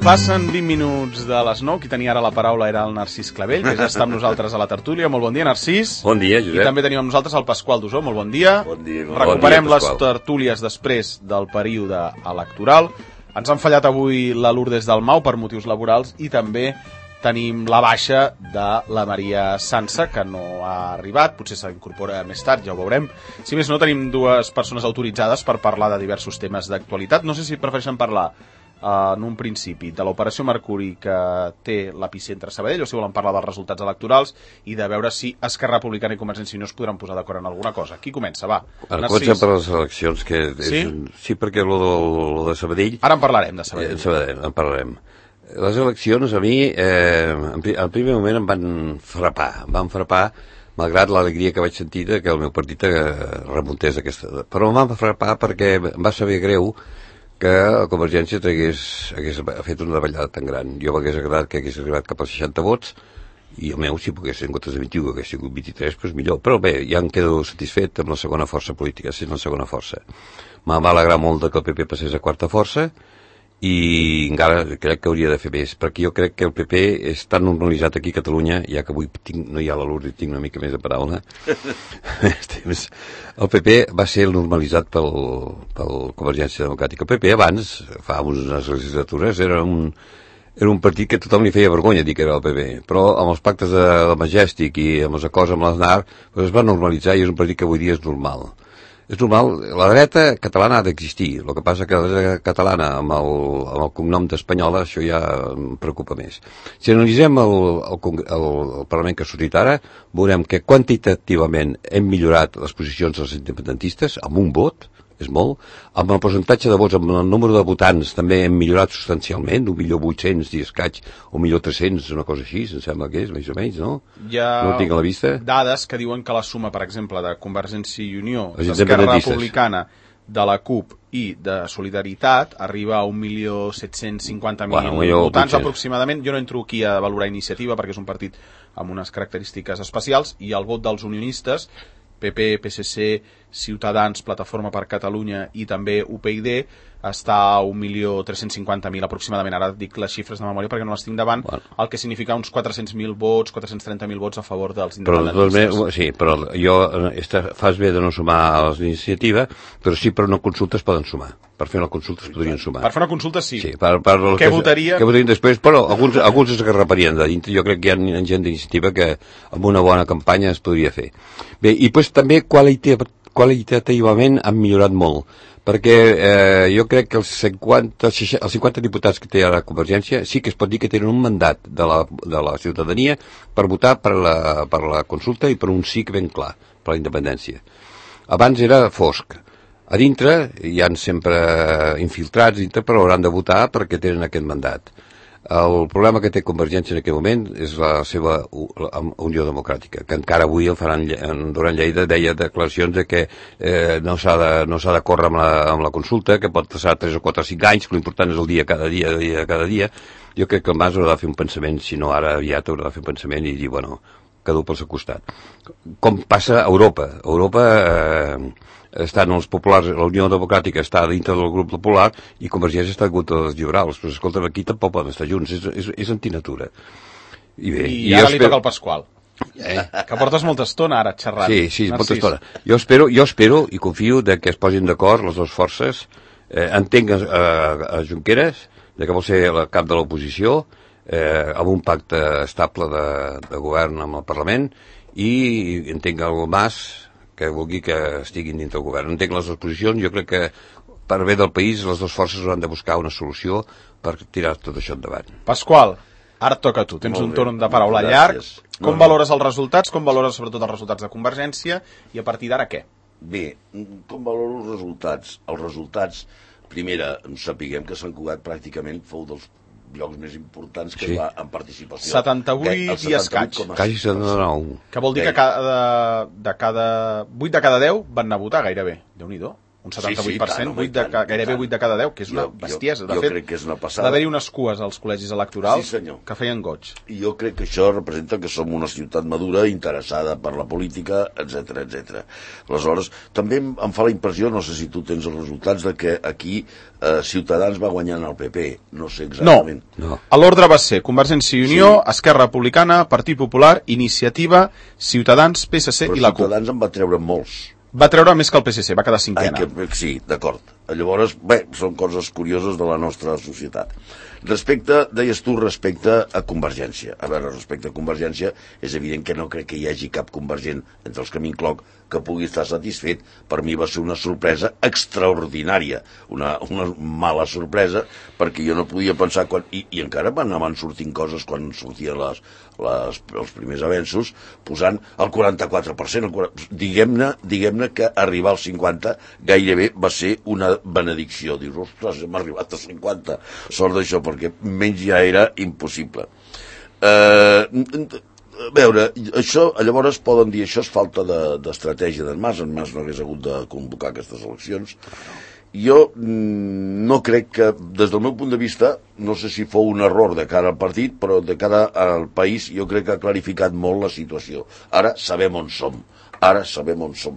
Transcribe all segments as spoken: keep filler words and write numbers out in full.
Passen vint minuts de les nou. Qui tenia ara la paraula era el Narcís Clavell, que ja està amb nosaltres a la tertúlia. Molt bon dia, Narcís. Bon dia, Josep. I també tenim amb nosaltres el Pasqual Dusó. Molt bon dia. Bon dia. Bon Recuperem bon dia, les tertúlies després del període electoral. Ens han fallat avui la Lourdes Dalmau per motius laborals i també tenim la baixa de la Maria Sansa, que no ha arribat, potser s'incorpora més tard, ja ho veurem. Si més no, tenim dues persones autoritzades per parlar de diversos temes d'actualitat. No sé si prefereixen parlar Uh, en un principi de l'operació Mercuri que té l'epicentre Sabadell o si volen parlar dels resultats electorals i de veure si Esquerra Republicana i Convergència i Unió es podran posar d'acord en alguna cosa. Qui comença? Va. Ara comencem per les eleccions, que és sí? Un... sí, perquè lo de, lo de Sabadell... Ara en parlarem, de Sabadell. Eh, Sabadell, en parlarem. Les eleccions, a mi, eh, en primer moment em van frapar, em van frapar, malgrat l'alegria que vaig sentir de que el meu partit remuntés aquesta... Però em van frapar perquè em va saber greu que la Convergència hagués, hagués fet una davallada tan gran. Jo m'hagués agradat que hagués arribat cap als seixanta vots, i el meu, si pogués en comptes de vint-i-u, que hagués sigut vint-i-tres, doncs millor. Però bé, ja em quedo satisfet amb la segona força política, sent la segona força. M'ha alegrat molt que el P P passés a quarta força, i encara crec que hauria de fer més, perquè jo crec que el P P és tan normalitzat aquí a Catalunya, ja que avui tinc, no hi ha la Lourdes, tinc una mica més de paraula. El P P va ser normalitzat pel, pel Convergència Democràtica. El P P abans, fa unes legislatures, era un, era un partit que tothom li feia vergonya dir que era el P P, però amb els pactes de la Majestic i amb els acords amb l'Aznar doncs es va normalitzar i és un partit que avui dia és normal. És normal, la dreta catalana ha d'existir, el que passa que la dreta catalana amb el, amb el cognom d'Espanyola, això ja em preocupa més. Si analitzem el, el, el, el Parlament que ha sortit ara, veurem que quantitativament hem millorat les posicions dels independentistes amb un vot, és molt, amb el percentatge de vots, amb el número de votants també hem millorat substancialment, un milió vuit-cents i escaig, un milió tres-cents, una cosa així, em sembla que és, més o menys, no? Hi ha no ho tinc a la vista. Dades que diuen que la suma, per exemple, de Convergència i Unió, d'Esquerra Republicana, de la CUP i de Solidaritat arriba a un milió set-cents cinquanta mil bueno, votants aproximadament. Jo no entro aquí a valorar Iniciativa perquè és un partit amb unes característiques especials, i el vot dels unionistes, P P, P S C, Ciutadans, Plataforma per Catalunya i també U P y D, està a un milió tres-cents cinquanta mil aproximadament. Ara dic les xifres de memòria perquè no les tinc davant, bueno. El que significa uns quatre-cents mil vots, quatre-cents trenta mil vots a favor dels independentistes. Però, sí, però jo esta, fas bé de no sumar a l'iniciativa, però sí per una consulta es poden sumar. Per fer una consulta es podrien sumar. Per fer una consulta sí. Sí, per, per què que, votaria? Què votarien després? Però alguns, alguns es agarraparien de dintre. Jo crec que hi ha gent d'iniciativa que amb una bona campanya es podria fer. Bé, i pues, també qualitativament qualitativament han millorat molt, perquè eh, jo crec que els cinquanta, els cinquanta diputats que té ara Convergència sí que es pot dir que tenen un mandat de la, de la ciutadania per votar per la, per la consulta i per un sí ben clar, per la independència. Abans era fosc. A dintre hi han sempre infiltrats dintre, però hauran de votar perquè tenen aquest mandat. El problema que té Convergència en aquest moment és la seva Unió Democràtica, que encara avui el faran, en Duran Lleida deia declaracions de que eh, no s'ha de, no s'ha de córrer amb la, amb la consulta, que pot passar tres o quatre o cinc anys, que l'important és el dia cada dia, dia cada dia. Jo crec que el Mas haurà de fer un pensament, si no ara aviat haurà de fer un pensament i dir, bueno, cada un pel seu costat. Com passa a Europa. A Europa eh, estan els populars, la Unió Democràtica està dintre del grup popular i Convergència està al grup dels lliberals. Però escolta, aquí tampoc poden estar junts, és, és, és antinatura. I, bé, I, i ara li espero... toca al Pasqual. Eh? Que portes molta estona ara xerrant. Sí, sí, Narcís. Molta estona. Jo espero, jo espero i confio de que es posin d'acord les dues forces. Eh, entenc a, a Junqueras, de que vol ser el cap de l'oposició, eh, amb un pacte estable de, de govern amb el Parlament, i entenc el Mas, que vulgui que estiguin dintre del govern. Entenc les dues posicions, jo crec que per bé del país les dues forces hauran de buscar una solució per tirar tot això endavant. Pasqual, ara toca a tu, tens un torn de paraula llarg. Com no, valores els resultats, com valores sobretot els resultats de Convergència i a partir d'ara què? Bé, com valoro els resultats? Els resultats, primera, sapiguem que Sant Cugat pràcticament fou dels llocs més importants que sí. Va en participació. setanta-vuit i escaig. Quasi setanta-nou. Que vol dir que cada, de cada vuit de cada deu van anar a votar gairebé. Déu-n'hi-do. un setanta-vuit Sí, sí, per cent, tant, home, vuit de, i tant, gairebé i tant. vuit de cada deu, que és una Jo- jo- bestiesa. De jo fet, crec que és una passada. va haver-hi unes cues als col·legis electorals Sí, senyor. que feien goig. I jo crec que això representa que som una ciutat madura, interessada per la política, etcètera, etcètera. Aleshores, també em, em fa la impressió, no sé si tu tens els resultats, de que aquí eh, Ciutadans va guanyant el P P. No sé exactament. No. No. A l'ordre va ser Convergència i Unió, sí. Esquerra Republicana, Partit Popular, Iniciativa, Ciutadans, P S C Però i la CUP. Ciutadans en va treure molts. Va treure més que el P S C, va quedar cinquena. Ai, que, sí, d'acord. Llavors, bé, són coses curioses de la nostra societat. Respecte, deies tu, respecte a Convergència. A veure, respecte a Convergència, és evident que no crec que hi hagi cap convergent, entre els que m'incloc, que pugui estar satisfet. Per mi va ser una sorpresa extraordinària, una, una mala sorpresa, perquè jo no podia pensar... Quan, i, I encara van anaven sortint coses quan sortien les, les, els primers avenços, posant el quaranta-quatre per cent. Diguem-ne diguem-ne que arribar al cinquanta gairebé va ser una benedicció. Dius, ostres, hem arribat a cinquanta. Sort d'això, perquè menys ja era impossible. Eh... A veure, això, llavors poden dir això és falta d'estratègia d'en Mas. En Mas no hagués hagut de convocar aquestes eleccions. Jo no crec que, des del meu punt de vista, no sé si fou un error de cara al partit, però de cara al país jo crec que ha clarificat molt la situació. Ara sabem on som. Ara sabem on som.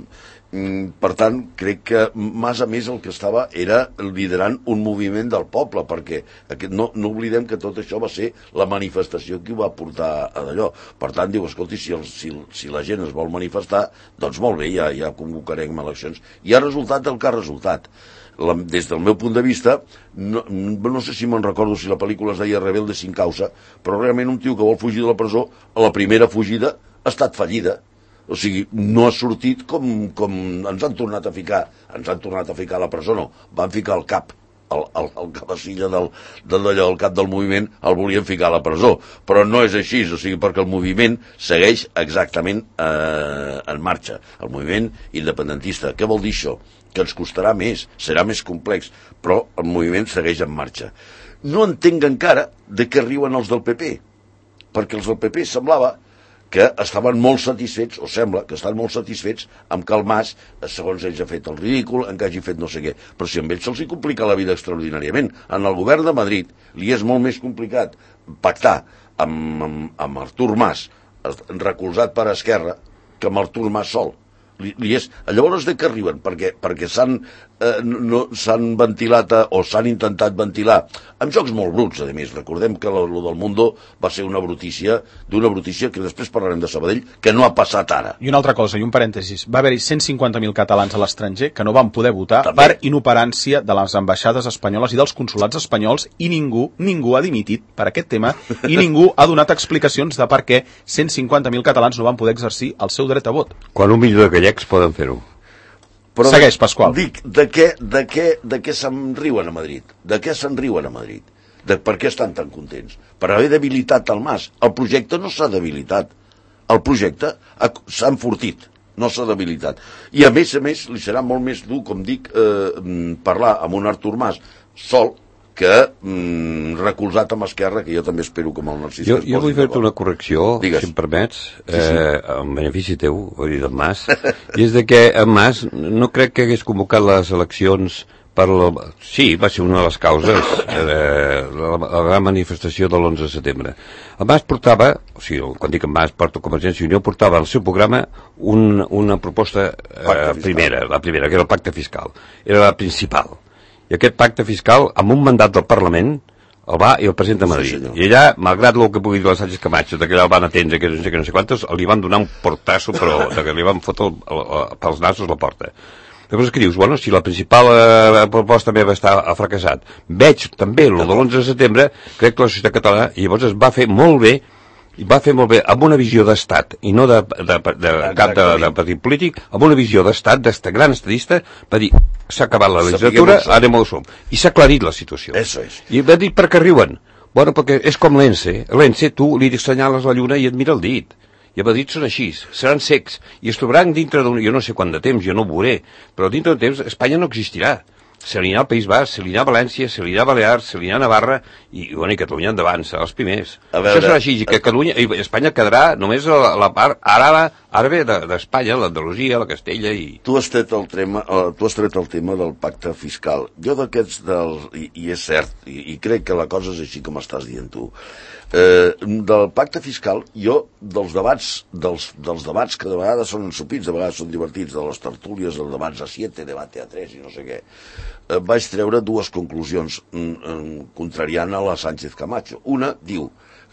Per tant, crec que Mas a més el que estava era liderant un moviment del poble, perquè no, no oblidem que tot això va ser la manifestació que ho va portar a d'allò. Per tant, diu, escolti, si, el, si, si la gent es vol manifestar, doncs molt bé, ja, ja convocarem eleccions. I ha resultat el que ha resultat. La, des del meu punt de vista, no, no sé si me'n recordo si la pel·lícula es deia Rebelde sin causa, però realment un tio que vol fugir de la presó, a la primera fugida ha estat fallida. O sigui, no ha sortit com, com ens han tornat a ficar, ens han tornat a ficar a la presó, no, van ficar al cap, el, el, el cabecilla del, del, del cap del moviment el volien ficar a la presó, però no és així, o sigui, perquè el moviment segueix exactament eh, en marxa, el moviment independentista. Què vol dir això? Que ens costarà més, serà més complex, però el moviment segueix en marxa. No entenc encara de què riuen els del P P, perquè els del P P semblava que estaven molt satisfets, o sembla que estan molt satisfets amb que el Mas, segons ells, ha fet el ridícul, en que hagi fet no sé què. Però si amb ells se'ls hi complica la vida extraordinàriament. En el govern de Madrid li és molt més complicat pactar amb, amb, amb Artur Mas, recolzat per Esquerra, que amb Artur Mas sol. Li, li és... Llavors de què arriben? Perquè, perquè s'han eh, no, s'han ventilat a, o s'han intentat ventilar amb jocs molt bruts, a més. Recordem que lo, lo del Mundo va ser una brutícia, d'una brutícia que després parlarem de Sabadell, que no ha passat ara. I una altra cosa, i un parèntesis, va haver-hi cent cinquanta mil catalans a l'estranger que no van poder votar També. per inoperància de les ambaixades espanyoles i dels consulats espanyols, i ningú, ningú ha dimitit per aquest tema, i ningú ha donat explicacions de per què cent cinquanta mil catalans no van poder exercir el seu dret a vot. Quan un milió de gallecs poden fer-ho. Però segueix, Pasqual. Dic, de què, de què, de què se'n riuen a Madrid? De què se'n riuen a Madrid? De per què estan tan contents? Per haver debilitat el Mas. El projecte no s'ha debilitat. El projecte s'ha enfortit, no s'ha debilitat. I a més a més li serà molt més dur, com dic, eh, parlar amb un Artur Mas sol que mm, recolzat amb Esquerra, que jo també espero que amb el Narcís... Jo, jo vull fer-te una correcció, Digues. si em permets, Sí, sí. eh, en benefici teu, vull dir, del Mas, i és de que en Mas no crec que hagués convocat les eleccions per la... Sí, va ser una de les causes, eh, la, la gran manifestació de l'onze de setembre. El Mas portava, o sigui, quan dic en Mas, porta Convergència i Unió, portava al seu programa un, una proposta eh, primera, la primera, que era el pacte fiscal. Era la principal. I aquest pacte fiscal, amb un mandat del Parlament, el va i el presenta a Madrid. Sí, I allà, malgrat el que pugui dir la Sánchez Camacho, que allà el van atendre, que no sé, que no sé quantos, li van donar un portasso, però que li van fotre el, el, el, pels nassos la porta. Llavors que dius, bueno, si la principal eh, proposta meva està ha fracassat, veig també el de l'onze de setembre, crec que la societat catalana, i llavors es va fer molt bé, i va fer molt bé, amb una visió d'estat, i no de, de, de, de cap de, de partit polític, amb una visió d'estat, d'este gran estadista, va dir, s'ha acabat la legislatura, anem al som. I s'ha aclarit la situació. Eso es. I va dir, per què riuen? Bueno, perquè és com l'Ence. L'Ence, tu li assenyales la lluna i et mira el dit. I a Madrid són així, seran secs, i es trobaran dintre d'un... Jo no sé quant de temps, jo no ho veuré, però dintre d'un temps Espanya no existirà. se li anirà al País Basc, se li anirà a València, se li anirà a Balears, se li anirà a Navarra, i, bueno, i Catalunya endavant, serà els primers. A veure, això serà així, i que Catalunya, i Espanya quedarà només a la, la part àrabe, àrabe d'Espanya, l'Andalusia, la Castella i... Tu has tret el tema, uh, tu has tret el tema del pacte fiscal. Jo d'aquests del... I, i és cert, i, i crec que la cosa és així com estàs dient tu. Eh, del pacte fiscal, jo, dels debats, dels, dels debats que de vegades són ensopits, de vegades són divertits, de les tertúlies, els debats a siete, debate a tres i no sé què, eh, vaig treure dues conclusions mm, contrariant a la Sánchez Camacho. Una diu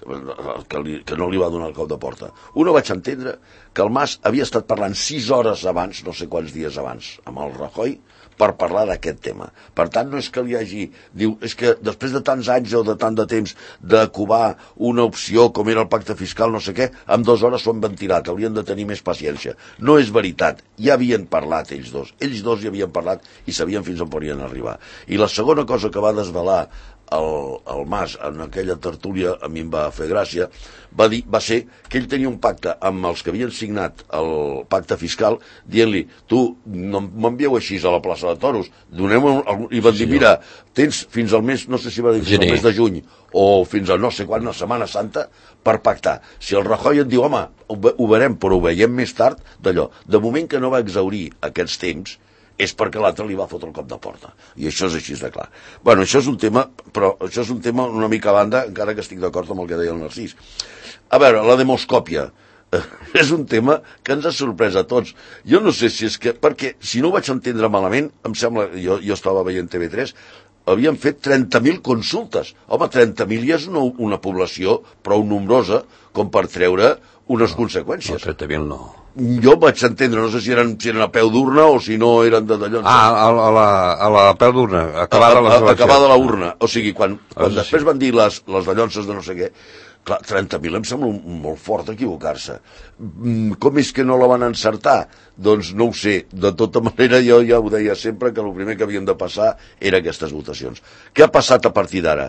que, li, que no li va donar el cop de porta. Una vaig entendre que el Mas havia estat parlant sis hores abans, no sé quants dies abans, amb el Rajoy, per parlar d'aquest tema. Per tant, no és que li hagi... Diu, és que després de tants anys o de tant de temps de covar una opció com era el pacte fiscal, no sé què, en dues hores s'ho han ventilat, haurien de tenir més paciència. No és veritat, ja havien parlat ells dos. Ells dos ja havien parlat i sabien fins on podien arribar. I la segona cosa que va desvelar el, el Mas en aquella tertúlia, a mi em va fer gràcia, va, dir, va ser que ell tenia un pacte amb els que havien signat el pacte fiscal, dient-li, tu no m'envieu així a la plaça de Toros, donem un, i van dir, mira, tens fins al mes, no sé si va dir fins al mes de juny, o fins a no sé quan, la Setmana Santa, per pactar. Si el Rajoy et diu, home, ho, ho veurem, però ho veiem més tard, d'allò. De moment que no va exhaurir aquests temps, és perquè l'altre li va fotre el cop de porta. I això és així de clar. Bueno, això és un tema, però això és un tema una mica a banda, encara que estic d'acord amb el que deia el Narcís. A veure, la demoscòpia és un tema que ens ha sorprès a tots. Jo no sé si és que... Perquè, si no ho vaig entendre malament, em sembla... Jo, jo estava veient T V tres, havien fet trenta mil consultes. Home, trenta mil ja és una, una població prou nombrosa com per treure unes no, conseqüències. No, trenta mil no. Jo vaig entendre, no sé si eren, si eren a peu d'urna o si no eren de d'allò. Ah, a, a, la, a la peu d'urna, acabada les eleccions. Acabada la urna. O sigui, quan, quan ah, després sí. van dir les, les dallonses de no sé què, clar, trenta mil em sembla un, molt fort equivocar-se. Com és que no la van encertar? Doncs no ho sé. De tota manera, jo ja ho deia sempre, que el primer que havien de passar era aquestes votacions. Què ha passat a partir d'ara?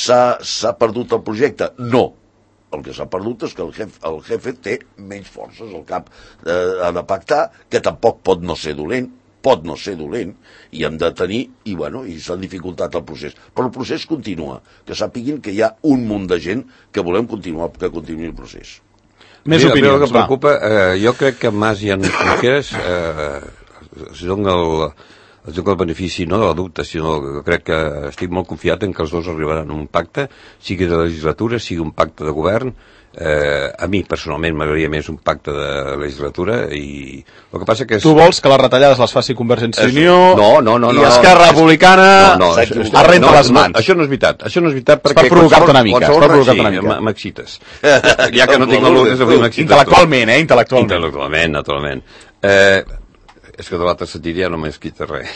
S'ha perdut el projecte? No. El que s'ha perdut és que el jefe, el jefe té menys forces, el cap eh, ha de pactar, que tampoc pot no ser dolent, pot no ser dolent, i hem de tenir, i bueno, i s'ha dificultat el procés. Però el procés continua, que sàpiguin que hi ha un munt de gent que volem continuar, que continuï el procés. Més Mira, opinions, que preocupa, eh, jo crec que Mas i en Junqueras eh, es dona el... es diu que el benefici no de la dubte, sinó que crec que estic molt confiat en que els dos arribaran a un pacte, sigui de legislatura, sigui un pacte de govern. Eh, a mi, personalment, m'agradaria més un pacte de legislatura i el que passa que és... Tu vols que les retallades les faci Convergència i Unió no, no, no, i no, Esquerra Republicana no, no, això, es renta no, les mans. No, això no és veritat, això no és veritat perquè... És per provocar-te una mica, és per provocar-te una mica. M'excites. Ja que no tinc la Lourdes, avui m'excites. Intel·lectualment, eh? Intel·lectualment. Intel·lectualment, naturalment. Eh... és que de l'altre sentit ja no m'exquita res.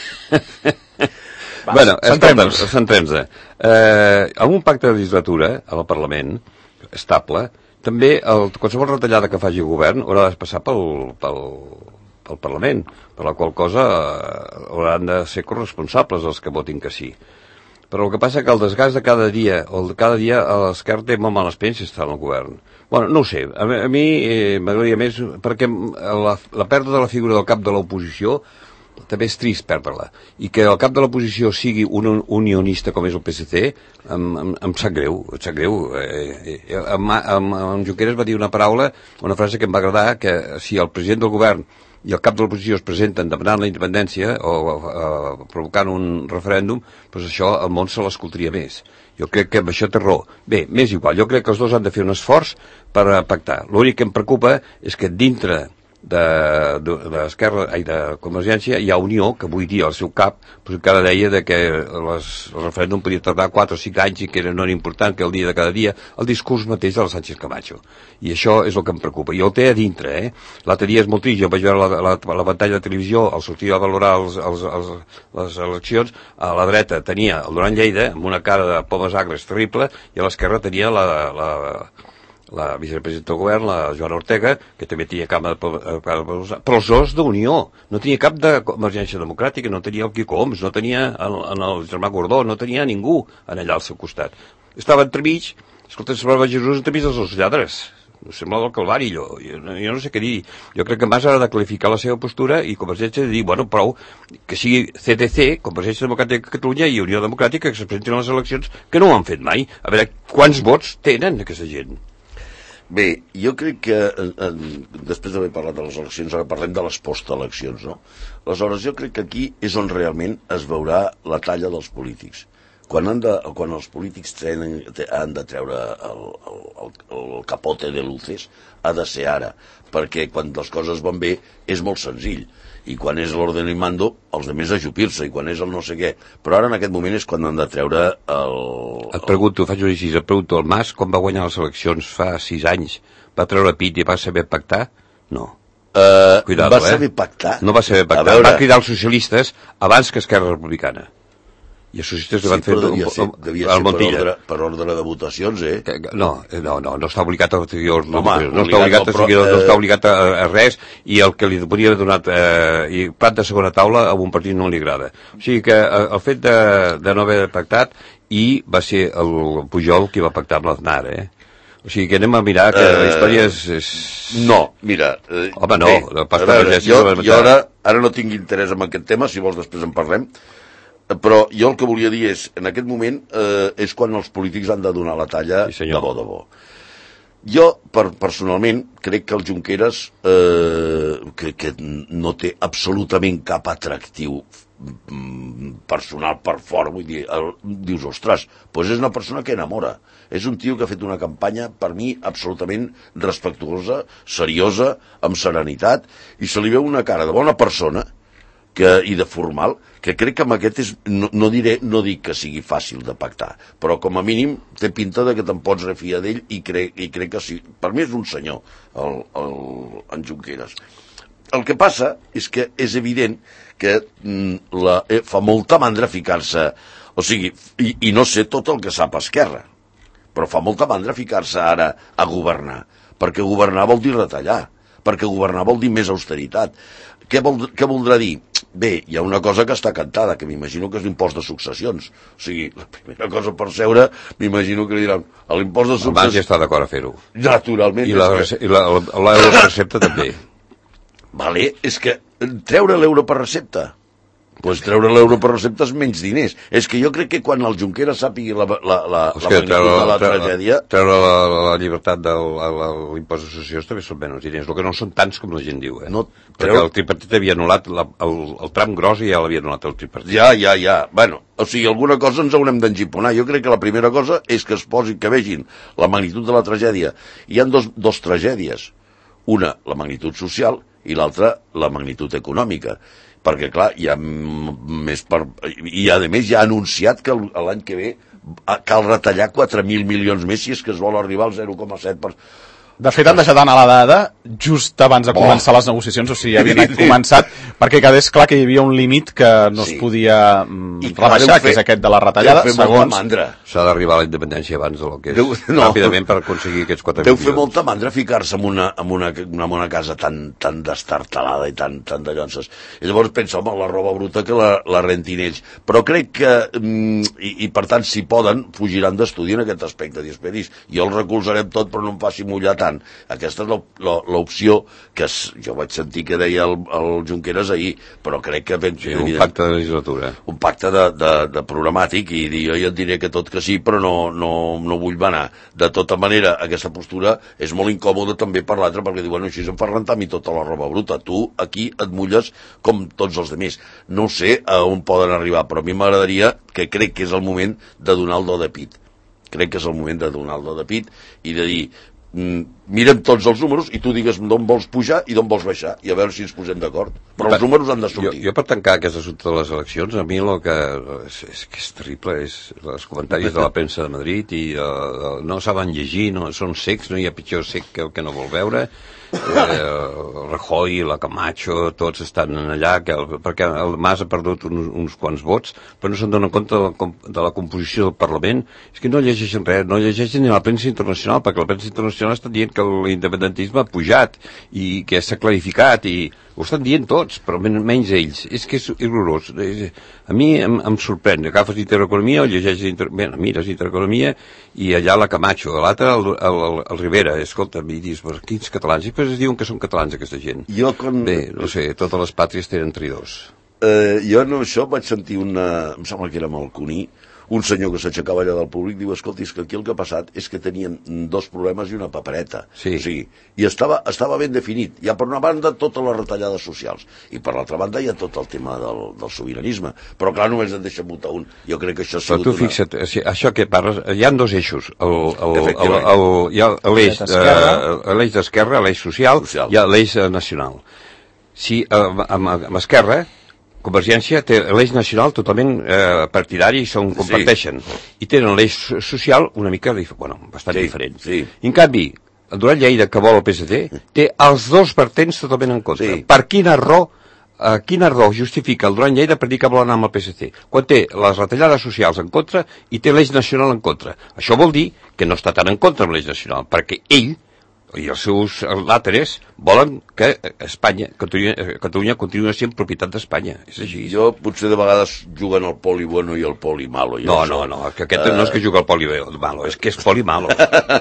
Va, bueno, centrem-nos. Centrem-nos. Eh, amb un pacte de legislatura al Parlament estable, també el, qualsevol retallada que faci el govern haurà de passar pel, pel, pel Parlament, per la qual cosa eh, hauran de ser corresponsables els que votin que sí. Però el que passa que el desgast de cada dia, o de cada dia l'Esquerra té molt males penses estar en el govern. Bueno, no ho sé, a, a mi eh, m'agradaria més, perquè la, la pèrdua de la figura del cap de l'oposició també és trist perdre-la, i que el cap de l'oposició sigui un unionista com és el P S C, em, em, em sap greu, em sap greu. Eh, eh, en, en, en Junqueras va dir una paraula, una frase que em va agradar, que si el president del govern i el cap de l'oposició es presenten demanant la independència o uh, provocant un referèndum, doncs això el món se l'escoltaria més. Jo crec que amb això té raó. Bé, m'és igual, jo crec que els dos han de fer un esforç per pactar. L'únic que em preocupa és que dintre de, de, de l'Esquerra i de Convergència hi ha Unió, que avui dia al seu cap pues, encara deia de que les, el referèndum podia tardar quatre o cinc anys i que era no era important, que el dia de cada dia, el discurs mateix de la Sánchez Camacho. I això és el que em preocupa. I el té a dintre, eh? L'altre dia és molt trist, jo vaig veure la, la, la pantalla de televisió, al sortir a valorar els, els, els, les eleccions, a la dreta tenia el Duran Lleida, amb una cara de pomes agres terrible, i a l'esquerra tenia la... la la vicepresidenta del govern, la Joana Ortega, que també tenia cap de... però els dos d'Unió, no tenia cap de Convergència Democràtica, no tenia el Quico Homs, no tenia el, el Germà Gordó, no tenia ningú en allà al seu costat. Estava entremig, escolta, semblava Jesús entremig dels dos lladres. sembla del Calvari, jo, jo, jo no sé què dir. Jo crec que Mas ha de clarificar la seva postura i Convergència de dir, bueno, prou, que sigui C D C, Convergència Democràtica de Catalunya i Unió Democràtica, que se presentin a les eleccions, que no ho han fet mai. A veure, quants vots tenen aquesta gent? Bé, jo crec que, eh, després d'haver parlat de les eleccions, ara parlem de les posteleccions, no? Aleshores, jo crec que aquí és on realment es veurà la talla dels polítics. Quan, han de, quan els polítics tenen, han de treure el, el, el, el capote de luces, ha de ser ara, perquè quan les coses van bé és molt senzill, i quan és l'orden i mando, els altres ajupir-se, i quan és el no sé què. Però ara en aquest moment és quan han de treure el... Et pregunto, faig un incís, et pregunto, el Mas, quan va guanyar les eleccions fa sis anys, va treure pit i va saber pactar? No. Uh, Cuidado, va eh? saber pactar? No va saber pactar, veure... va cridar els socialistes abans que Esquerra Republicana. I els socialistes li van sí, fer devia ser, devia ser per, ordre, per ordre de votacions, eh? Que, no, no, no, no està obligat a seguir els no, home, no, està obligat a seguir, no està obligat a, a res, i el que li podia haver donat eh, i plat de segona taula a un partit no li agrada. O sigui que eh, el fet de, de no haver pactat, i va ser el Pujol qui va pactar amb l'Aznar, eh? O sigui que anem a mirar que uh, la història és, és... No, mira... Eh, Home, no, bé, la pasta veure, jo, jo ara, ara no tinc interès en aquest tema, si vols després en parlem, però jo el que volia dir és, en aquest moment, eh, és quan els polítics han de donar la talla sí, de bo de bo. Jo, per, personalment, crec que el Junqueras, eh, que, que no té absolutament cap atractiu personal per fora, vull dir, el, dius, ostres, doncs és una persona que enamora. És un tio que ha fet una campanya, per mi, absolutament respectuosa, seriosa, amb serenitat, i se li veu una cara de bona persona, que, i de formal, que crec que amb aquest és, no, no diré, no dic que sigui fàcil de pactar, però com a mínim té pinta de que te'n pots refiar d'ell, i crec, i crec que sí. Per mi és un senyor, el, el, en Junqueras. El que passa és que és evident que mm, la, eh, fa molta mandra ficar-se, o sigui, i, i no sé tot el que sap Esquerra, però fa molta mandra ficar-se ara a governar, perquè governar vol dir retallar, perquè governar vol dir més austeritat. Què, vol, què voldrà dir? Bé, hi ha una cosa que està cantada, que m'imagino que és l'impost de successions. O sigui, la primera cosa per seure, m'imagino que li diran, l'impost de successions... Abans ja està d'acord a fer-ho. Naturalment. I la, que... i la, la, la recepta també. Vale, és que treure l'euro per recepta, pues treure l'euro per recepta és menys diners. És que jo crec que quan el Junqueras sàpigui la, la, la, la magnitud de la treure, tragèdia... Treure la, la llibertat de l'impost de successions també són menys diners, el que no són tants com la gent diu, eh? No, perquè treure... el tripartit havia anul·lat, la, el, el tram gros i ja l'havia anul·lat el tripartit. Ja, ja, ja. Bueno, o sigui, alguna cosa ens haurem d'engiponar. Jo crec que la primera cosa és que es posin, que vegin la magnitud de la tragèdia. Hi ha dos, dos tragèdies. Una, la magnitud social, i l'altra, la magnitud econòmica. Perquè, clar, hi ha més per... I, a més, ja ha anunciat que l'any que ve cal retallar quatre mil milions més si és que es vol arribar al zero coma set per cent. De fet, han deixat anar la dada just abans de començar oh. les negociacions, o sigui, havien començat, perquè quedés clar que hi havia un límit que no sí. es podia mm, rebaixar, fer, que és aquest de la retallada, segons... S'ha d'arribar a la independència abans del que és, deu, no. ràpidament per aconseguir aquests quatre milions. Deu fer molta mandra ficar-se en una, en una, en una casa tan, tan destartalada i tan, tan de llonces. I llavors pensa, home, la roba bruta que la, la rentin ells. Però crec que, mm, i, i per tant, si poden, fugiran d'estudi en aquest aspecte, i esperis. Jo el recolzarem tot, però no em faci mullar tant. Aquesta és l'opció que es, jo vaig sentir que deia el, el Junqueras ahir, però crec que... Ben, sí, un pacte de legislatura. Un pacte de, de, de programàtic, i jo ja et diré que tot que sí, però no, no, no vull manar. De tota manera, aquesta postura és molt incòmoda també per l'altre, perquè diu, bueno, així em fa rentar a mi tota la roba bruta. Tu aquí et mulles com tots els altres. No sé a on poden arribar, però a mi m'agradaria, que crec que és el moment de donar el do de pit. Crec que és el moment de donar el do de pit i de dir... mirem tots els números i tu digues d'on vols pujar i d'on vols baixar i a veure si ens posem d'acord, però els números han de sortir. Jo, jo per tancar aquest assumpte de les eleccions, a mi el que és, és, que és terrible és els comentaris de la premsa de Madrid i uh, no saben llegir, no, són secs, no hi ha pitjor sec que el que no vol veure. eh, Rajoy, la Camacho, tots estan allà que el, perquè el Mas ha perdut uns, uns quants vots, però no se'n donen compte de la, de la composició del Parlament. És que no llegeixen res, no llegeixen ni la premsa internacional, perquè la premsa internacional està dient que l'independentisme ha pujat i que s'ha clarificat i Ho estan dient tots, però menys ells. És que és horrorós. A mi em, em sorprèn. Agafes Intereconomia o llegeixes inter... Bé, mires Intereconomia i allà la Camacho, l'altre el, el, el, el Rivera. Escolta, i dius, però quins catalans? I després es diuen que són catalans aquesta gent. Jo quan... Bé, no sé, totes les pàtries tenen traïdors. Eh, jo en això vaig sentir una... Em sembla que era Malconí, un senyor que s'aixecava allà del públic, diu, escolta, és que aquí el que ha passat és que tenien dos problemes i una papereta. Sí. O sigui, i estava, estava ben definit. Hi ha per una banda totes les retallades socials i per l'altra banda hi ha tot el tema del, del sobiranisme. Però clar, només et deixa votar un. Jo crec que això ha sigut Però tu una... fixa't, això que parles, hi ha dos eixos. El, el, el, el, hi ha l'eix d'esquerra, l'eix social, social, hi ha l'eix nacional. Si amb, amb, amb Esquerra, Convergència té l'eix nacional totalment eh, partidari i se'n comparteixen. Sí. I tenen l'eix social una mica, bueno, bastant sí, diferent. Sí. I en canvi, el Duran Lleida, que vol el P S D, té els dos vertents totalment en contra. Sí. Per quina raó, eh, quina raó justifica el Duran Lleida per dir que vol anar amb el P S D? Quan té les retallades socials en contra i té l'eix nacional en contra. Això vol dir que no està tan en contra amb l'eix nacional, perquè ell i els seus làteres volen que Espanya, Catalunya, Catalunya continua sent propietat d'Espanya. És així. Jo potser de vegades juguen el poli bueno i el poli malo. No, no, no, que aquest uh... no és que juga el poli malo, és que és poli malo.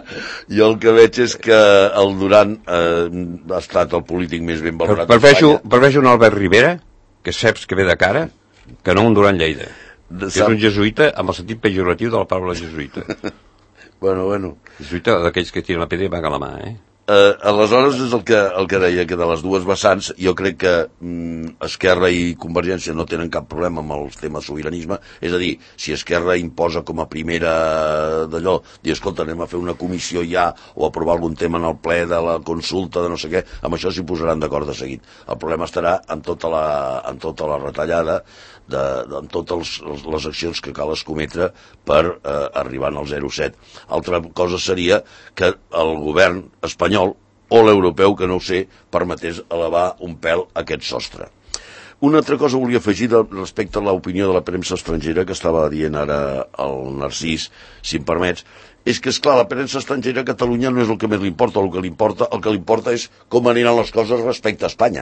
Jo el que veig és que el Duran eh, ha estat el polític més ben valorat d'Espanya. Prefereixo un Albert Rivera, que saps que ve de cara, que no un Duran Lleida. Que és un jesuïta amb el sentit pejoratiu de la paraula jesuïta. Bueno, bueno. Jesuïta d'aquells que tiren la pedra i van a la mà, eh? Uh, aleshores és el que, el que deia, que de les dues vessants jo crec que mm, Esquerra i Convergència no tenen cap problema amb el tema sobiranisme, és a dir, si Esquerra imposa com a primera d'allò, dir, escolta, anem a fer una comissió ja o aprovar algun tema en el ple de la consulta de no sé què, amb això s'hi posaran d'acord de seguit. El problema estarà en tota la, en tota la retallada, de, de, amb totes els, les accions que cal escometre per eh, arribar al zero coma set. Altra cosa seria que el govern espanyol o l'europeu, que no ho sé, permetés elevar un pèl aquest sostre. Una altra cosa volia afegir de, respecte a l'opinió de la premsa estrangera, que estava dient ara el Narcís, si em permets, és que, esclar, la premsa estrangera a Catalunya no és el que més li importa, el que li importa, el que li importa és com aniran les coses respecte a Espanya.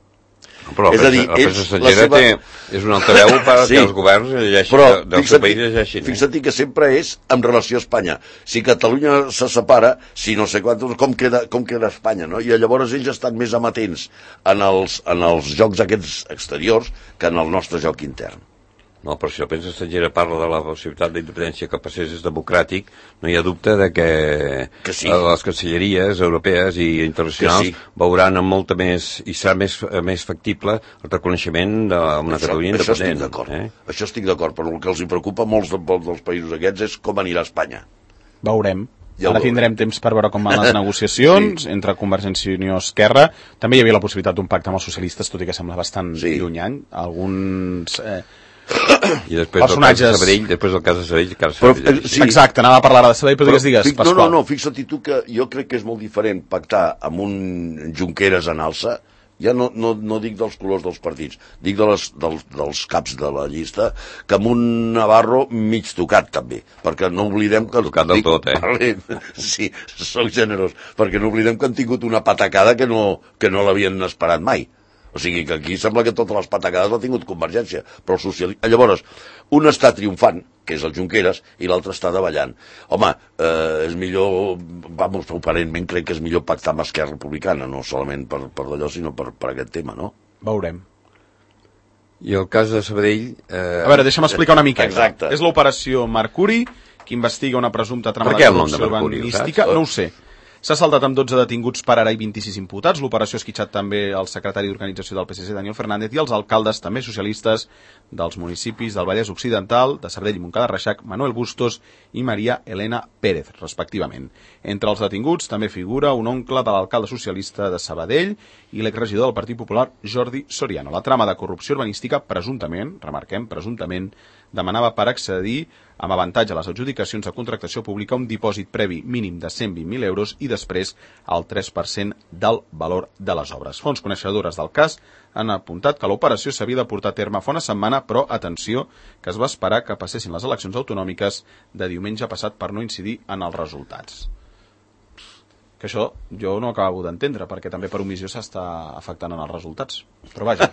Però és a dir, la premsa estrangera seva... té, és un altaveu perquè sí, els governs llegeixin, però, del seu país llegeixin. Fixa't que sempre és en relació a Espanya. Si Catalunya se separa, si no sé quantos, com queda, com queda Espanya, no? I llavors ells estan més amatents en els, en els jocs aquests exteriors que en el nostre joc intern. No, però si la premsa estrangera parla de la possibilitat d'independència que passés és democràtic, no hi ha dubte de que, que sí. Les cancelleries europees i internacionals sí. Veuran amb molta més, i serà més, més factible el reconeixement d'una Catalunya independent. Això estic d'acord, eh? això estic d'acord, però el que els preocupa a molts de, dels països aquests és com anirà Espanya. Veurem. Ja Ara tindrem temps per veure com van les negociacions sí. entre Convergència i Unió i Esquerra. També hi havia la possibilitat d'un pacte amb els socialistes, tot i que sembla bastant sí. llunyany. Alguns... Eh, i després personatges... del cas de Sabadell, després del cas de Sabadell, cas de Sabadell. Però, sí. Exacte, anava a parlar de Sabadell, però, però digues, digues, fic, Pasqual. No, no, no, fixa't tu que jo crec que és molt diferent pactar amb un Junqueras en alça, ja no, no, no dic dels colors dels partits, dic de les, dels, dels caps de la llista, que amb un Navarro mig tocat també, perquè no oblidem que... Tocat del tot, eh? Vale, sí, soc generós, perquè no oblidem que han tingut una patacada que no, que no l'havien esperat mai. O sigui que aquí sembla que totes les patacades l'ha tingut Convergència, però el socialista... Llavors, un està triomfant, que és el Junqueras, i l'altre està davallant. Home, eh, és millor, vamos, aparentment crec que és millor pactar amb Esquerra Republicana, no solament per, per d'allò, sinó per, per aquest tema, no? Veurem. I el cas de Sabadell... Eh... A veure, deixa'm explicar una miqueta. Exacte. És l'operació Mercuri, que investiga una presumpta trama de corrupció urbanística. No ho sé. S'ha saltat amb dotze detinguts per ara i vint-i-sis imputats. L'operació ha esquitxat també el secretari d'organització del P S C, Daniel Fernández, i els alcaldes, també socialistes, dels municipis del Vallès Occidental, de Sabadell i Montcada Reixac, Manuel Bustos i Maria Elena Pérez, respectivament. Entre els detinguts també figura un oncle de l'alcalde socialista de Sabadell i l'exregidor del Partit Popular, Jordi Soriano. La trama de corrupció urbanística, presumptament, remarquem, presumptament, demanava per accedir amb avantatge a les adjudicacions de contractació pública un dipòsit previ mínim de cent vint mil euros i després el tres per cent del valor de les obres. Fonts coneixedores del cas han apuntat que l'operació s'havia de portar a terme fa una setmana, però, atenció, que es va esperar que passessin les eleccions autonòmiques de diumenge passat per no incidir en els resultats. Que això jo no acabo d'entendre, perquè també per omissió s'està afectant en els resultats. Però vaja,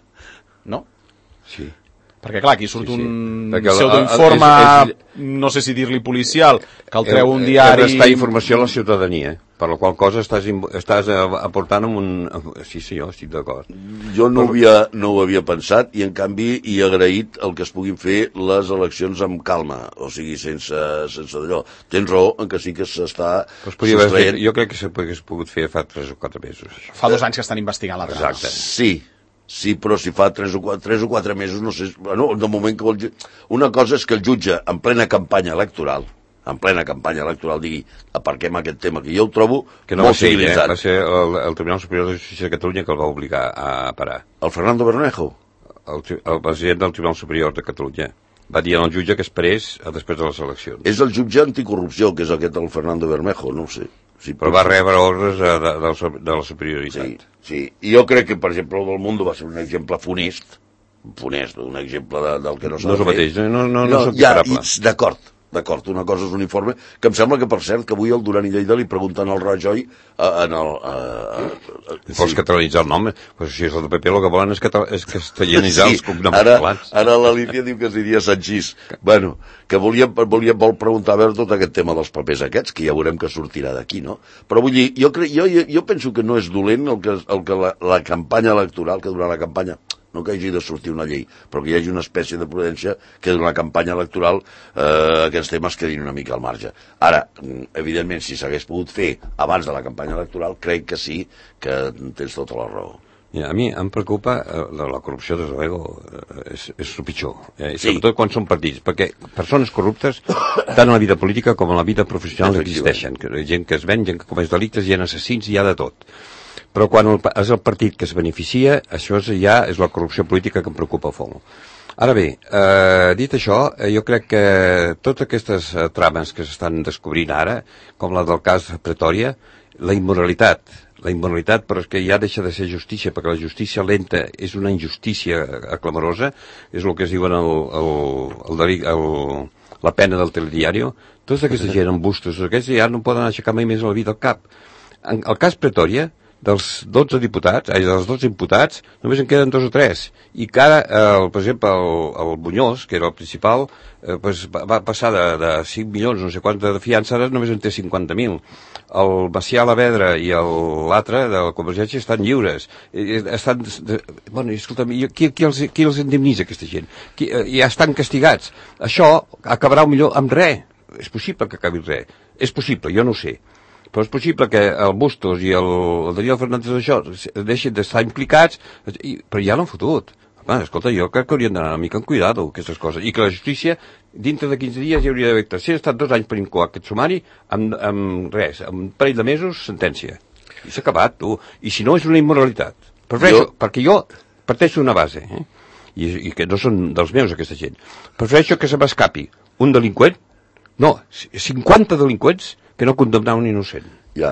no? Sí. Perquè clar, aquí surt sí, sí. un Perquè pseudoinforme, el, el, el, no sé si dir-li policial, que el treu un diari... És restar informació a la ciutadania, per la qual cosa estàs, estàs aportant amb un... Sí, sí, jo estic d'acord. Jo no, Però... havia, no ho havia pensat i en canvi hi he agraït el que es puguin fer les eleccions amb calma, o sigui, sense, sense d'allò. Tens raó en que sí que s'està... Sostraient... Jo crec que s'hagués pogut fer fa tres o quatre mesos. Això. Fa dos anys que estan investigant la trama. Exacte. Sí. Sí, però si fa tres o quatre, tres o quatre mesos, no sé... Bueno, de moment que el, una cosa és que el jutge, en plena campanya electoral, en plena campanya electoral, digui aparquem aquest tema, que jo ho trobo que no molt va ser, civilitzat. Eh? Va ser el, el Tribunal Superior de Justícia de Catalunya que el va obligar a parar. El Fernando Bermejo? El, el president del Tribunal Superior de Catalunya. Va dir al jutge que esperés després de les eleccions. És el jutge anticorrupció, que és aquest el Fernando Bermejo, no ho sé. Sí, però va rebre ordres de, de, de, de la superioritat. Sí, sí. I jo crec que, per exemple, el del Mundo va ser un exemple funest, funest, un exemple de, del que no s'ha no de fer. No és el mateix, no, no, no, no soc ja, comparable. D'acord, d'acord, una cosa és un informe, que em sembla que, per cert, que avui el Duran i Lleida li pregunten al Rajoy uh, en el... Uh, uh, Vols sí. catalanitzar el nom? Pues si és el del P P, el que volen és, catal és castellanitzar sí, els cognoms ara, catalans. Ara l'Alícia diu que es diria Sanchís. Bueno, que volíem, volíem vol preguntar a veure tot aquest tema dels papers aquests, que ja veurem que sortirà d'aquí, no? Però vull dir, jo, crec, jo, jo penso que no és dolent el que, el que la, la campanya electoral, que durant la campanya... no que hagi de sortir una llei, però que hi hagi una espècie de prudència que durant la campanya electoral eh, aquests temes quedin una mica al marge. Ara, evidentment, si s'hagués pogut fer abans de la campanya electoral, crec que sí que tens tota la raó. Mira, a mi em preocupa eh, la, la corrupció, des de luego, eh, és, és el pitjor, eh, sí. sobretot quan són partits, perquè persones corruptes, tant en la vida política com en la vida professional existeixen, que, gent que es ven, gent que comeix delictes, hi ha assassins, hi ha de tot. Però quan el, és el partit que es beneficia, això és, ja és la corrupció política que em preocupa molt. Ara bé, eh, dit això, eh, jo crec que totes aquestes eh, trames que s'estan descobrint ara, com la del cas Pretòria, la immoralitat, la immoralitat, però és que ja deixa de ser justícia, perquè la justícia lenta és una injustícia aclamorosa, és el que es diuen el, el, el, el, la pena del telediario. Tota aquesta gent amb bustos, aquests ja no poden aixecar mai més la vida al cap. En el cas Pretòria, dels dotze diputats, ai, dels dotze imputats, només en queden dos o tres. I que ara, eh, per exemple, el, el Buñós, que era el principal, eh, pues va, va passar de, de cinc milions, no sé quanta de fiança, ara només en té cinquanta mil. El Macià Lavedra i l'altre, de la Convergència, estan lliures. Eh, estan, de, bueno, escolta'm, qui, qui, els, qui els indemnitza, aquesta gent? Qui, eh, ja estan castigats. Això acabarà millor amb res. És possible que acabi res. És possible, jo no ho sé. Però és possible que el Bustos i el, el Daniel Fernández d'això deixin d'estar implicats, i, però ja l'han fotut. Home, escolta, jo crec que haurien d'anar una mica amb cuidado, aquestes coses. I que la justícia, dintre de quinze dies, hi hauria d'haver actes. Si han estat dos anys per incoar aquest sumari, amb, amb res, amb un parell de mesos, sentència. I s'ha acabat, tu. I si no, és una immoralitat. Prefereixo, jo... perquè jo parteixo d'una base, eh? I, i que no són dels meus, aquesta gent. Prefereixo que se m'escapi un delinqüent, no, cinquanta delinqüents, que no condemnar un innocent. Ja.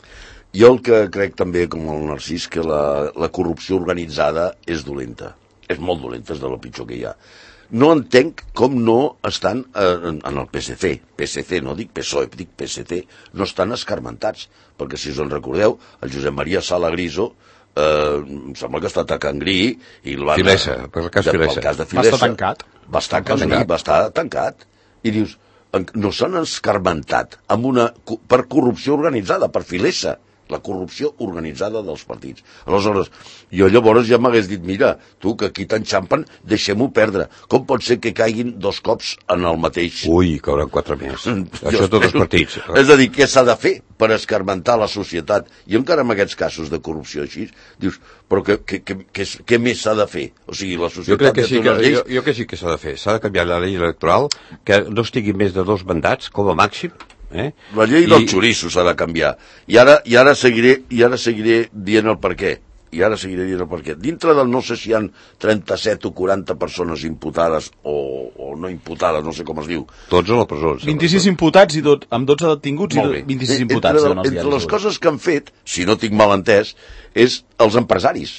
Jo el que crec també, com el Narcís, que la, la corrupció organitzada és dolenta. És molt dolenta, és de lo pitjor que hi ha. No entenc com no estan eh, en, en el P S C, P S C, no dic P S O E, dic P S C, no estan escarmentats, perquè si us en recordeu, el Josep Maria Sala Griso, eh, em sembla que està a Can Grí, i el van... Filesa, per el cas de, Filesa. Cas de Filesa. Va estar tancat. Va estar a Can Grí, va estar tancat. I dius, no s'han escarmentat amb una, per corrupció organitzada, per Filesa, la corrupció organitzada dels partits. Aleshores, jo llavors ja m'hagués dit, mira, tu, que aquí t'enxampen, deixem-ho perdre. Com pot ser que caiguin dos cops en el mateix? Ui, que hauran quatre més. Això tots els partits. És a dir, què s'ha de fer per escarmentar la societat? I encara en aquests casos de corrupció així, dius, però què, què, què, què, què més s'ha de fer? O sigui, la societat... Jo crec que sí que, lleis... jo, jo que, sí que s'ha de fer. S'ha de canviar la llei electoral, que no estigui més de dos mandats, com a màxim. Eh? La llei I... del xoriço s'ha de canviar. I ara, i ara seguiré, i ara seguiré dient el per què. I ara seguiré dient el per què. Dintre del no sé si hi ha trenta-set o quaranta persones imputades o, o no imputades, no sé com es diu. Tots a la presó. vint-i-sis imputats i tot, amb dotze detinguts i vint-i-sis imputats. Entre, entre les coses que han fet, si no tinc mal entès, és els empresaris.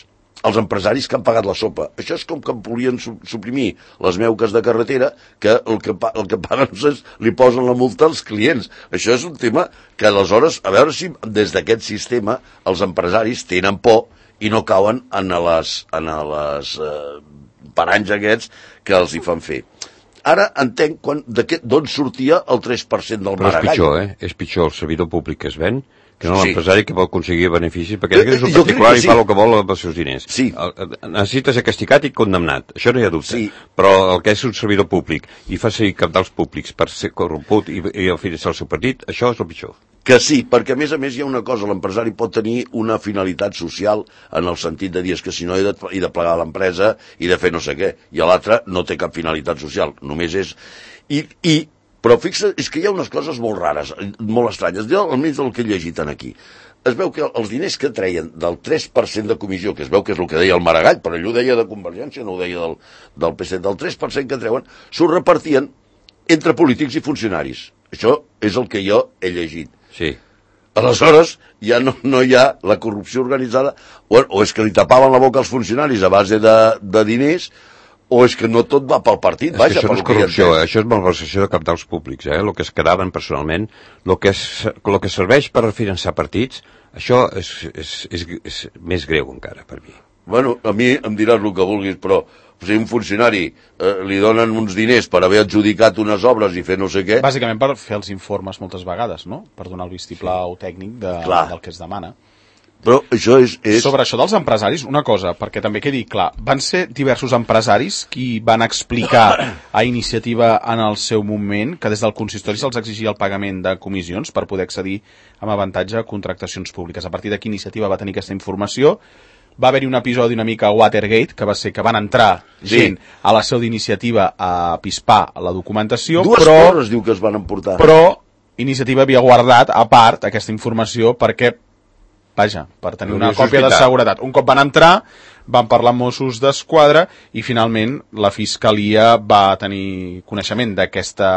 els empresaris que han pagat la sopa. Això és com que volien suprimir les meuques de carretera, que el que, el que paguen és, li posen la multa als clients. Això és un tema que aleshores, a veure si des d'aquest sistema els empresaris tenen por i no cauen en les, en les eh, paranys aquests que els hi fan fer. Ara entenc d'on sortia el tres per cent del Però Maragall. és pitjor, eh? És pitjor el servidor públic que es ven que no Sí. l'empresari que pot aconseguir beneficis, perquè és un Jo crec particular que i sí. fa el que vol amb els seus diners. Sí. El- Necessita ser castigat i condemnat, això no hi ha dubte. Sí. Però el que és un servidor públic i fa seguir cabdals públics per ser corromput i, i finançar el seu partit, això és el pitjor. Que sí, perquè a més a més hi ha una cosa, l'empresari pot tenir una finalitat social en el sentit de dir és que si no he de, he de plegar l'empresa i de fer no sé què, i l'altre no té cap finalitat social, només és... I, i però fixa, és que hi ha unes coses molt rares, molt estranyes, jo almenys del que he llegit aquí. Es veu que els diners que treien del tres per cent de comissió, que es veu que és el que deia el Maragall, però ell ho deia de Convergència, no ho deia del, del P S C, del tres per cent que treuen, s'ho repartien entre polítics i funcionaris. Això és el que jo he llegit. Sí. Aleshores, ja no, no hi ha la corrupció organitzada, o, o és que li tapaven la boca als funcionaris a base de, de diners, o és que no tot va pel partit, És vaja, que això no pel és que hi ha corrupció, entès. eh? Això és malversació de capitals públics, eh? El que es quedaven personalment, el que, es, el que serveix per finançar partits, això és, és, és, és més greu encara per mi. Bueno, a mi em diràs el que vulguis, però si un funcionari eh, li donen uns diners per haver adjudicat unes obres i fer no sé què... Bàsicament per fer els informes moltes vegades, no? Per donar el vistiplau tècnic de, Clar. del que es demana. Però això és... és... Sobre això dels empresaris, una cosa, perquè també quedi clar, van ser diversos empresaris qui van explicar a Iniciativa en el seu moment que des del consistori se'ls exigia el pagament de comissions per poder accedir amb avantatge a contractacions públiques. A partir d'aquí Iniciativa va tenir aquesta informació, va haver-hi un episodi una mica Watergate, que va ser que van entrar Sí. gent a la seu d'Iniciativa a pispar la documentació, Dues però, coses diu que es van emportar. però Iniciativa havia guardat a part aquesta informació perquè vaja, per tenir una Una còpia de sospitar. seguretat. Un cop van entrar, van parlar amb Mossos d'Esquadra i finalment la Fiscalia va tenir coneixement d'aquesta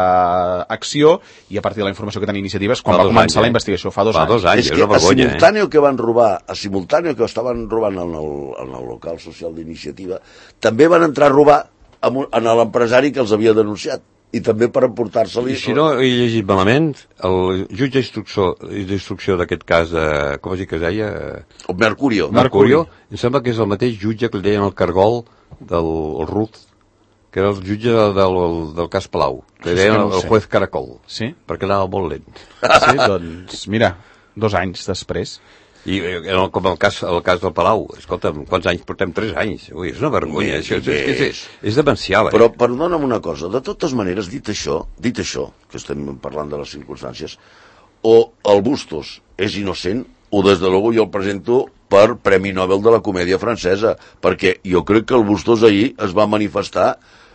acció i a partir de la informació que tenia Iniciativa és quan Fa va dos començar anys, la eh? investigació, fa dos Fa anys. dos anys, és és que una a vergonya, eh? simultàneo que van robar, a simultàneo que estaven robant en el, en el local social d'Iniciativa, també van entrar a robar amb un, en l'empresari que els havia denunciat i també per emportar-se-li... I si no he llegit malament, el jutge d'instrucció d'instrucció d'aquest cas, de, com es diu que es deia? O Mercurio. Mercurio, em sembla que és el mateix jutge que li deien el Cargol del el Ruth, que era el jutge del, del, del cas Palau, que li Això sí que deien no ho el sé. juez Caracol, Sí? perquè anava molt lent. Sí, doncs mira, dos anys després. I eh, el- com el cas, el cas del Palau, escolta'm, quants anys portem? Tres anys. Ui, és una vergonya, Més, això, és, és, és, més. és demencial, eh? Però perdona'm una cosa, de totes maneres, dit això, dit això, que estem parlant de les circumstàncies, o el Bustos és innocent, o des de luego jo el presento per Premi Nobel de la Comèdia Francesa, perquè jo crec que el Bustos ahir es va manifestar,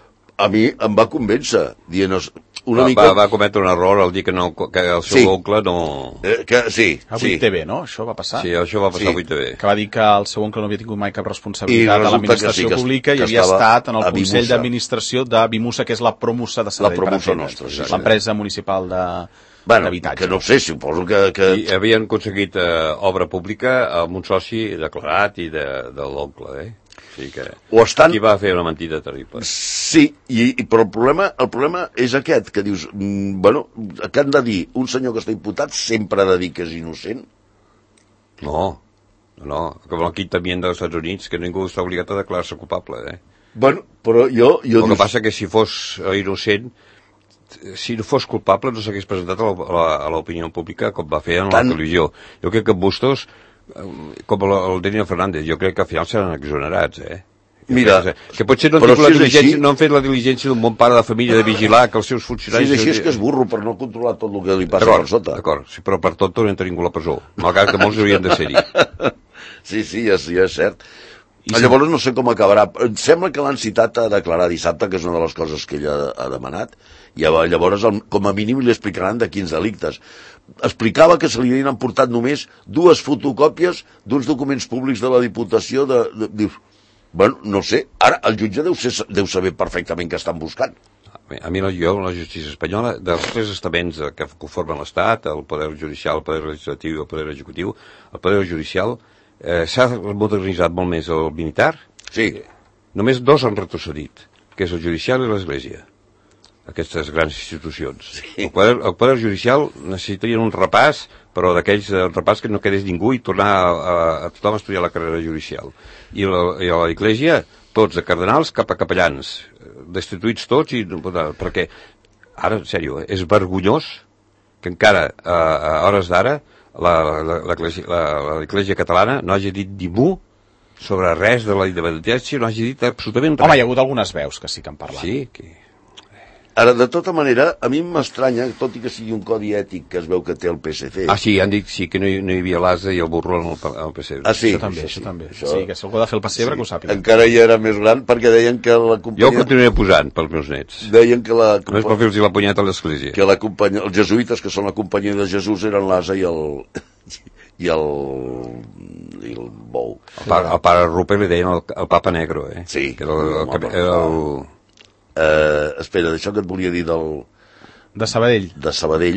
a mi em va convèncer, dient una va, mica... va, va cometre un error al dir que, no, que el seu Sí. oncle no... Eh, que, sí, A sí. vuit T V, no? Això va passar? Sí, això va passar Sí. a vuit T V. Que va dir que el seu oncle no havia tingut mai cap responsabilitat I a resulta l'administració que sí, que es- pública i que havia estava estat en el a Consell Bimusa. d'Administració de Bimusa, que és la Promusa de Sabadell. La Promusa per entendre'ns. nostra, sí, sí. L'empresa municipal de Bueno, d'habitatge. que no ho sé, suposo que... que... I havien aconseguit eh, obra pública amb un soci declarat i de, de l'oncle, eh? O sigui que O estan- aquí va fer una mentida terrible. Sí, i, i, però el problema, el problema és aquest, que dius, mm, bueno, que han de dir, un senyor que està imputat sempre ha de dir que és innocent? No, no, com el quintament dels Estats Units, que ningú està obligat a declarar-se culpable, eh? Bueno, però jo... jo El que dius, passa que si fos eh, innocent, si no fos culpable no s'hagués presentat a la- a la- a l'opinió pública com va fer en Tant- la televisió. Jo crec que Bustos, eh, com el, el Daniel Fernández, jo crec que al final seran exonerats, eh? Jo Mira, crec que, que potser no han, però tingut la si és diligència, així- no han fet la diligència d'un bon pare de família de vigilar que els seus si funcionaris... és així és que és burro per no controlar tot el que li passa per D'acord, sota. d'acord, sí, però per tot haurien de ningú a la presó, malgrat que molts haurien de ser-hi. Sí, sí, és, ja és cert. I llavors no sé com acabarà. Em sembla que l'han citat a declarar dissabte, que és una de les coses que ella ha demanat, i llavors el- com a mínim li explicaran de quins delictes. Explicava que se li havien emportat només dues fotocòpies d'uns documents públics de la Diputació de... de dius, bueno, no sé, ara el jutge deu, ser, deu saber perfectament què estan buscant. A mi la, jo, la justícia espanyola, dels tres estaments que conformen l'Estat, el poder judicial, el poder legislatiu i el poder executiu, el poder judicial eh, s'ha modernitzat molt més el militar. Sí. Només dos han retrocedit, que és el judicial i l'Església, aquestes grans institucions. Sí. El, poder, el poder judicial necessitarien un repàs, però d'aquells eh, repàs que no quedés ningú i tornar a, a, a tothom a estudiar la carrera judicial. I la, i a l'Església, tots de cardenals cap a capellans, destituïts tots, i perquè ara, en sèrio, és vergonyós que encara a, a hores d'ara l'Església catalana no hagi dit ni mu sobre res de la independència, no hagi dit absolutament res. Home, hi ha hagut algunes veus que sí que han parlat. Sí, que... Ara, de tota manera, a mi m'estranya, tot i que sigui un codi ètic que es veu que té el P S C... Ah, sí, han dit sí, que no hi, no hi havia l'asa i el burro en el, el pessebre. Ah, sí? Això també, això, això també. Això... Sí, que si algú ha de fer el pessebre, sí, que ho sàpiga. Encara hi era més gran, perquè deien que la companyia... Jo ho continuaré posant pels meus nets. Deien que la... Només per fer-los la punyeta a l'església. Que la companyia... els jesuïtes, que són la companyia de Jesús, eren l'asa i el... i el... i el bou. El pare, el pare Rupert li deien el, el papa negro, eh? Sí. Que era el... el, el, el... Uh, espera, d'això que et volia dir del... De Sabadell. De Sabadell,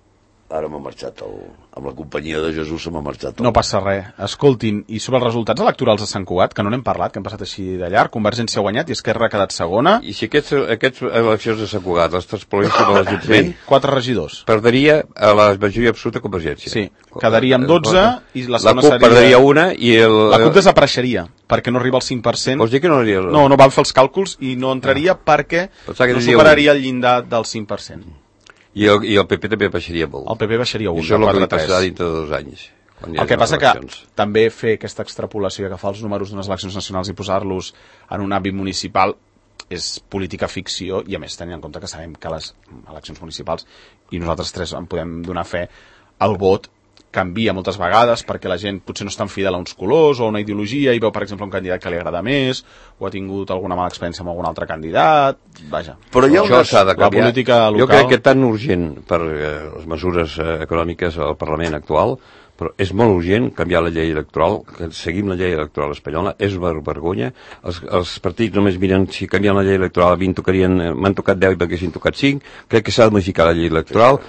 ara m'ha marxat el... amb la companyia de Jesús se m'ha marxat el... No passa res. Escoltin, i sobre els resultats electorals de Sant Cugat, que no n'hem parlat, que han passat així de llarg, Convergència ha guanyat i Esquerra ha quedat segona. I si aquests, aquests eleccions de Sant Cugat, les transposicions de l'Ajuntament... Sí, quatre regidors. Perdria a la majoria absoluta Convergència. Sí, quedaria amb dotze i la segona la CUP seria... perdria una i el... La CUP desapareixeria, perquè no arriba al cinc per cent. Vols dir que no aniria... No, no van fer els càlculs i no entraria ah. perquè no superaria el llindar del cinc per cent. I el, I el P P també baixaria molt. El P P baixaria un. I això és el que li passarà dintre de dos anys. El que passa que també fer aquesta extrapolació i agafar els números d'unes eleccions nacionals i posar-los en un àmbit municipal és política ficció, i a més tenint en compte que sabem que les eleccions municipals, i nosaltres tres en podem donar fe, el vot canvia moltes vegades perquè la gent potser no està en fidel a uns colors o a una ideologia i veu, per exemple, un candidat que li agrada més o ha tingut alguna mala experiència amb algun altre candidat, vaja. Però ja això s'ha de canviar. La política local... Jo crec que tan urgent per eh, les mesures eh, econòmiques al Parlament actual, però és molt urgent canviar la llei electoral, que seguim la llei electoral espanyola, és una vergonya. Els, els partits només miren si canvien la llei electoral, a mi m'han tocat deu i m'haguessin tocat cinc, crec que s'ha de modificar la llei electoral,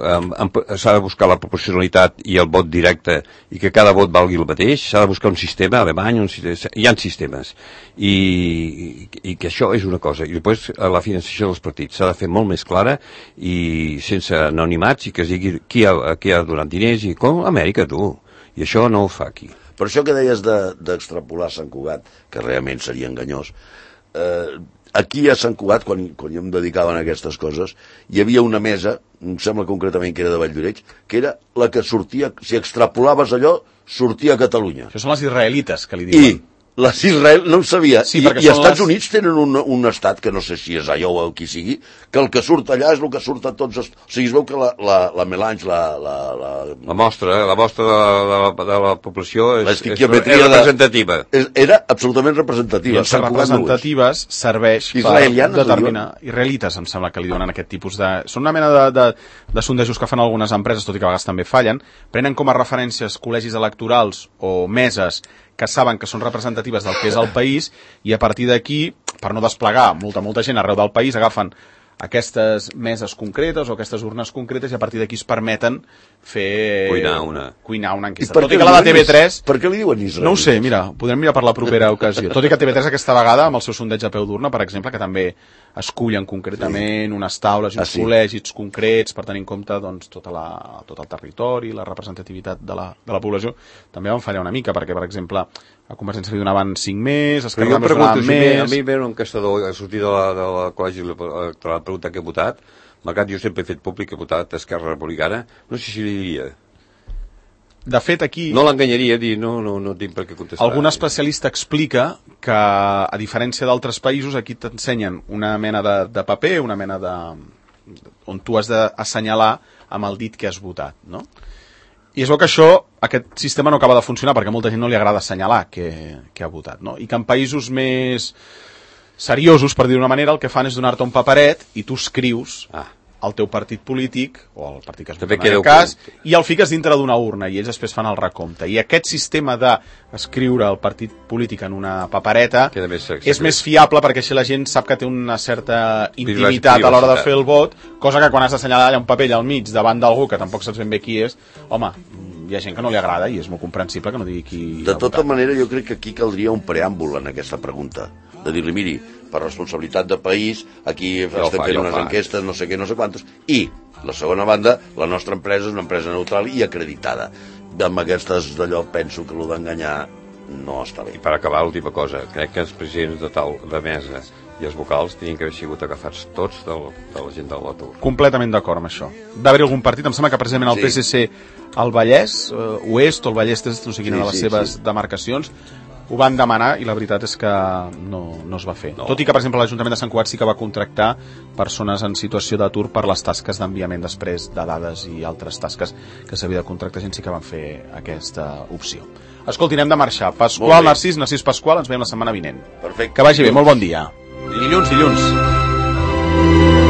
eh, s'ha de buscar la proporcionalitat i el vot directe, i que cada vot valgui el mateix, s'ha de buscar un sistema alemany, un sistema, hi ha sistemes, i, i, i que això és una cosa, i després la financiació dels partits s'ha de fer molt més clara i sense anonimats, i que es digui qui ha, qui ha donat diners, i com Amèrica, tu, i això no ho fa aquí. Per això que deies d'extrapolar de, Sant Cugat, que realment seria enganyós, eh, aquí a Sant Cugat, quan, quan jo em dedicava a aquestes coses, hi havia una mesa, em sembla concretament que era de Valldoreix, que era la que sortia, si extrapolaves allò, sortia a Catalunya. Això són les israelites, que li diuen. I les Israel, no ho sabia, sí, i, i Estats les... Units tenen un, un estat, que no sé si és Iowa o qui sigui, que el que surt allà és el que surt a tots els... O sigui, es veu que la, la, la melange, la... La, la... la mostra, la mostra de la, de la, de la població és, és, és representativa. De, era absolutament representativa. I les representatives serveix per determinar... No? Israelites, em sembla que li donen aquest tipus de... Són una mena de, de, de sondejos que fan algunes empreses, tot i que a vegades també fallen, prenen com a referències col·legis electorals o meses que saben que són representatives del que és el país, i a partir d'aquí, per no desplegar molta, molta gent arreu del país, agafen aquestes meses concretes o aquestes urnes concretes i a partir d'aquí es permeten fer... Cuinar una. Cuinar una enquesta. Tot i que la de T V tres... Per què li diuen Israel? No ho sé, mira, ho podrem mirar per la propera ocasió. Tot i que T V tres aquesta vegada, amb el seu sondeig a peu d'urna, per exemple, que també escullen concretament sí. unes taules i uns ah, sí. col·legis concrets per tenir en compte doncs, tota la, tot el territori, la representativitat de la, de la població, també van fallar una mica, perquè, per exemple, a Convergència li donaven cinc més, a Esquerra Republicana donaven si més... A mi ve un encastador a sortir de la, de la col·legi electoral preguntar què he votat, malgrat jo sempre he fet públic que he votat a Esquerra Republicana, no sé si li diria... De fet, aquí... No l'enganyaria a dir, no, no, no tinc per què contestar. Algun especialista explica que, a diferència d'altres països, aquí t'ensenyen una mena de, de paper, una mena de... on tu has d'assenyalar amb el dit que has votat, no? I és veu que això, aquest sistema no acaba de funcionar perquè a molta gent no li agrada assenyalar que, que ha votat, no? I que en països més seriosos, per dir d'una manera, el que fan és donar-te un paperet i tu escrius... Ah. el teu partit polític, o el partit que es vota en aquest cas, i el fiques dintre d'una urna, i ells després fan el recompte. I aquest sistema d'escriure el partit polític en una papereta és més fiable, perquè així la gent sap que té una certa intimitat a l'hora de fer el vot, cosa que quan has d'assenyalar allà un paper allà al mig davant d'algú que tampoc saps ben bé qui és, home, hi ha gent que no li agrada i és molt comprensible que no digui qui... De tota manera, jo crec que aquí caldria un preàmbul en aquesta pregunta, de dir-li, miri, per responsabilitat de país, aquí Ja estem fa, fent ja unes fa. enquestes, no sé què, no sé quantes, i, la segona banda, la nostra empresa és una empresa neutral i acreditada. Amb aquestes d'allò penso que l'ho d'enganyar no està bé. I per acabar, l'última cosa, crec que els presidents de, tal, de mesa i els vocals tenien que haver sigut agafats tots del, de la gent de l'atur. Completament d'acord amb això. Va haver algun partit, em sembla que precisament el Sí. P S C al Vallès, eh, Oest o el Vallès Est, no sé quina Sí, de les sí, seves sí. demarcacions, ho van demanar i la veritat és que no, no es va fer. No. Tot i que, per exemple, l'Ajuntament de Sant Cugat sí que va contractar persones en situació d'atur per les tasques d'enviament després de dades i altres tasques que s'havia de contractar, gent sí que van fer aquesta opció. Escolti, anem de marxar. Pasqual, Narcís, Narcís Pasqual, ens veiem la setmana vinent. Perfecte. Que vagi bé, molt bon dia. Dilluns, dilluns.